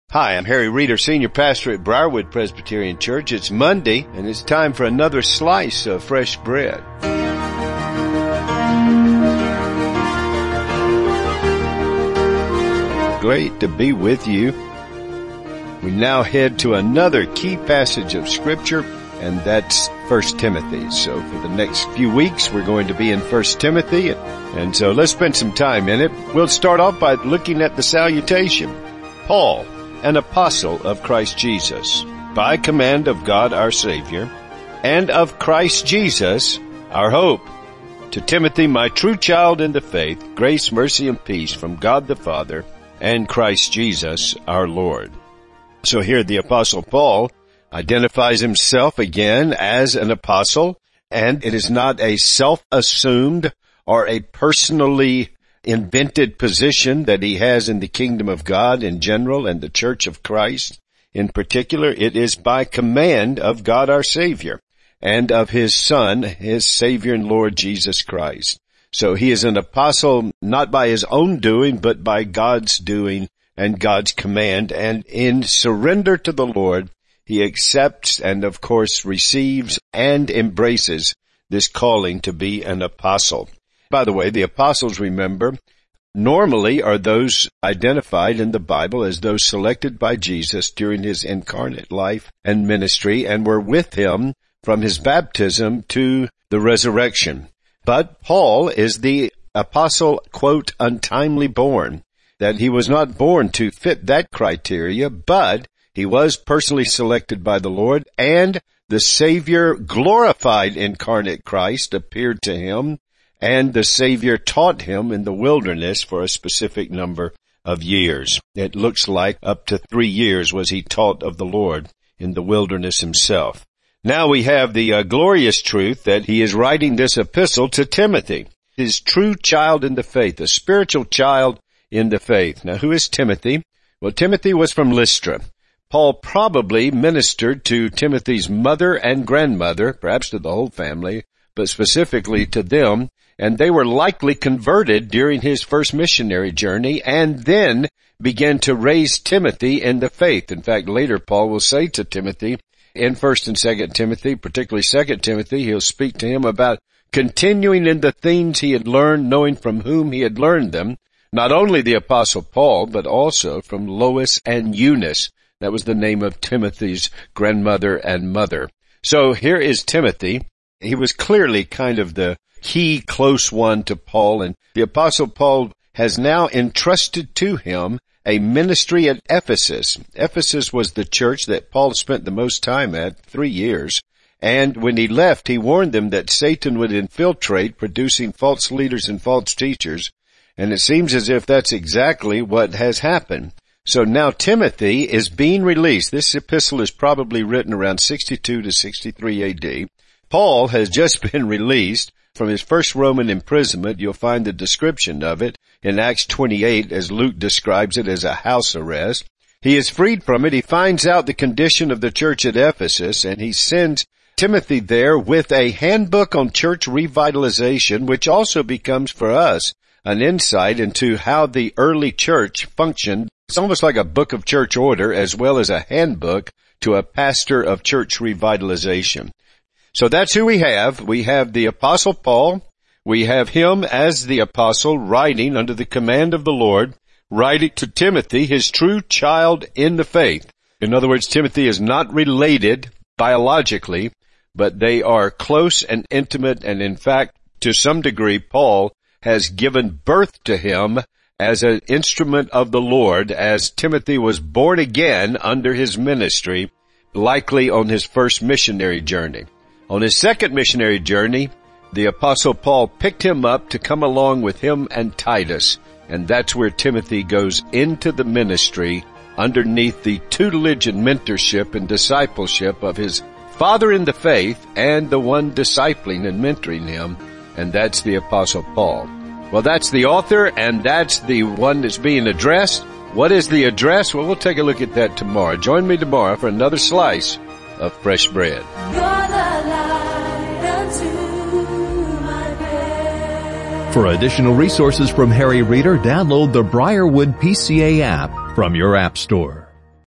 Hi, I'm Harry Reeder, Senior Pastor at Briarwood Presbyterian Church. It's Monday, and it's time for another slice of fresh bread. Great to be with you. We now head to another key passage of Scripture, and that's 1 Timothy. So for the next few weeks, we're going to be in 1 Timothy, and so let's spend some time in it. We'll start off by looking at the salutation. Paul, an apostle of Christ Jesus, by command of God our Savior, and of Christ Jesus, our hope. To Timothy, my true child in the faith, grace, mercy, and peace from God the Father and Christ Jesus, our Lord. So here the Apostle Paul identifies himself again as an apostle, and it is not a self-assumed or a personally invented position that he has in the kingdom of God in general and the Church of Christ in particular. It is by command of God our Savior and of His Son, His Savior and Lord Jesus Christ. So he is an apostle not by his own doing, but by God's doing and God's command. And in surrender to the Lord, he accepts and, of course, receives and embraces this calling to be an apostle. By the way, the apostles, remember, normally are those identified in the Bible as those selected by Jesus during his incarnate life and ministry and were with him from his baptism to the resurrection. But Paul is the apostle, quote, untimely born, that he was not born to fit that criteria, but he was personally selected by the Lord, and the Savior, glorified incarnate Christ, appeared to him, and the Savior taught him in the wilderness for a specific number of years. It looks like up to 3 years was he taught of the Lord in the wilderness himself. Now we have the glorious truth that he is writing this epistle to Timothy, his true child in the faith, a spiritual child in the faith. Now who is Timothy? Well, Timothy was from Lystra. Paul probably ministered to Timothy's mother and grandmother, perhaps to the whole family, but specifically to them, and they were likely converted during his first missionary journey and then began to raise Timothy in the faith. In fact, later Paul will say to Timothy, in 1 and 2 Timothy, particularly 2 Timothy, he'll speak to him about continuing in the things he had learned, knowing from whom he had learned them, not only the Apostle Paul, but also from Lois and Eunice. That was the name of Timothy's grandmother and mother. So here is Timothy. He was clearly kind of the key close one to Paul, and the Apostle Paul has now entrusted to him a ministry at Ephesus. Ephesus was the church that Paul spent the most time at, 3 years. And when he left, he warned them that Satan would infiltrate, producing false leaders and false teachers. And it seems as if that's exactly what has happened. So now Timothy is being released. This epistle is probably written around 62 to 63 A.D. Paul has just been released from his first Roman imprisonment. You'll find the description of it in Acts 28 as Luke describes it as a house arrest. He is freed from it. He finds out the condition of the church at Ephesus, and he sends Timothy there with a handbook on church revitalization, which also becomes for us an insight into how the early church functioned. It's almost like a book of church order as well as a handbook to a pastor of church revitalization. So that's who we have. We have the Apostle Paul. We have him as the apostle writing under the command of the Lord, writing to Timothy, his true child in the faith. In other words, Timothy is not related biologically, but they are close and intimate, and in fact, to some degree, Paul has given birth to him as an instrument of the Lord, as Timothy was born again under his ministry, likely on his first missionary journey. On his second missionary journey, the Apostle Paul picked him up to come along with him and Titus, and that's where Timothy goes into the ministry underneath the tutelage and mentorship and discipleship of his father in the faith and the one discipling and mentoring him, and that's the Apostle Paul. Well, that's the author, and that's the one that's being addressed. What is the address? Well, we'll take a look at that tomorrow. Join me tomorrow for another slice of fresh bread. For additional resources from Harry Reeder, download the Briarwood PCA app from your app store.